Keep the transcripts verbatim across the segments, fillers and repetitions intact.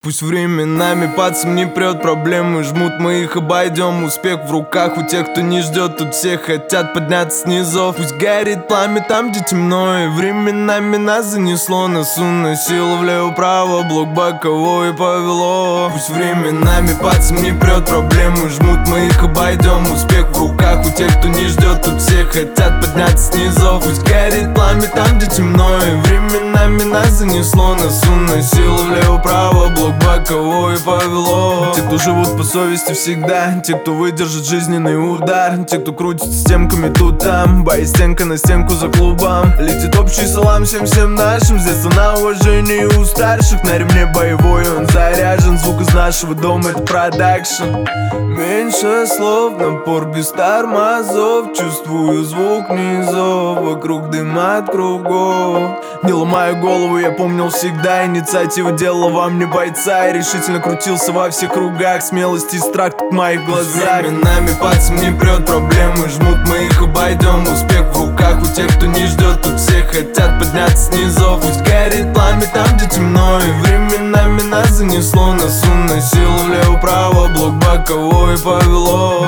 Пусть временами пацан не прет, проблемы жмут, мы их обойдем. Успех в руках у тех, кто не ждет, тут все хотят подняться снизу. Пусть горит пламя там, где темно, и временами нас занесло. Нас уносило влево-право, блок боковой повело. Пусть временами пацан не прет, проблемы жмут, мы их обойдем. Успех в руках у тех, кто не ждет, тут все хотят подняться снизу. Пусть горит пламя там, где темно, и временами нас занесло. Нас уносило влево-право, блок боковой повело. Те, кто живут по совести всегда, те, кто выдержит жизненный удар, те, кто крутит стенками тут-там, боясь стенка на стенку за клубом. Летит общий салам всем-всем нашим, с детства на уважение у старших. На ремне боевой он заряжен, звук из нашего дома — это продакшн. Меньше слов, напор без тормозов, чувствую звук низов, вокруг дым от кругов. Не ломаю голову, я помнил всегда, инициатива делала во мне бойца. Я решительно крутился во всех кругах, смелость и страх тут в моих глазах. Временами пацан не прет, проблемы жмут, мы их обойдем. Успех в руках у тех, кто не ждет, тут все хотят подняться снизу. Пусть горит пламя там, где темно, и временами нас занесло. Нас уносило влево-право, блок боковой повело.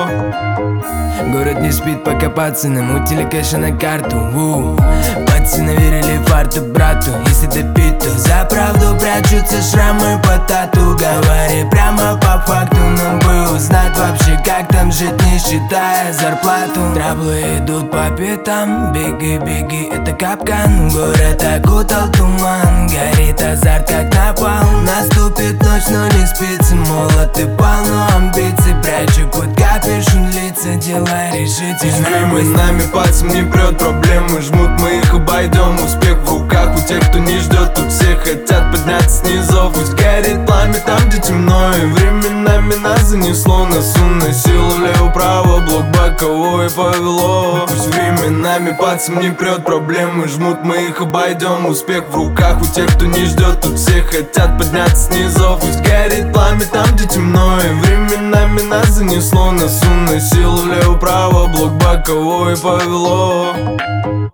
Город не спит, пока пацаны мутили кэша на карту. У-у. Пацаны верили фарту брату, если допить, то за правду прячутся шрамы по тату. Говори прямо по факту, нам бы узнать вообще, как там жить, не считая зарплату. Траблы идут по пятам, беги, беги, это капкан. Город окутал туман, горит азарт, как напал. Наступит ночь, но не спится, молот и полно амбиций. Прячу под капюшон лица, дела решительно. Временами пацан не прет, проблемы жмут, мы их обойдем. Успех в руках у тех, кто не ждет, тут все хотят подняться снизу. Пусть горит пламя там, где темно, и временами нас занесло. Нас уносило влево-право, блок боковой повело. Пусть временами пацан не прет, проблемы жмут, мы их обойдем. Успех в руках у тех, кто не ждет, тут все хотят подняться снизу. Пусть горит пламя там, где темно, и временами нас занесло. Нас уносило влево-право, блок боковой повело.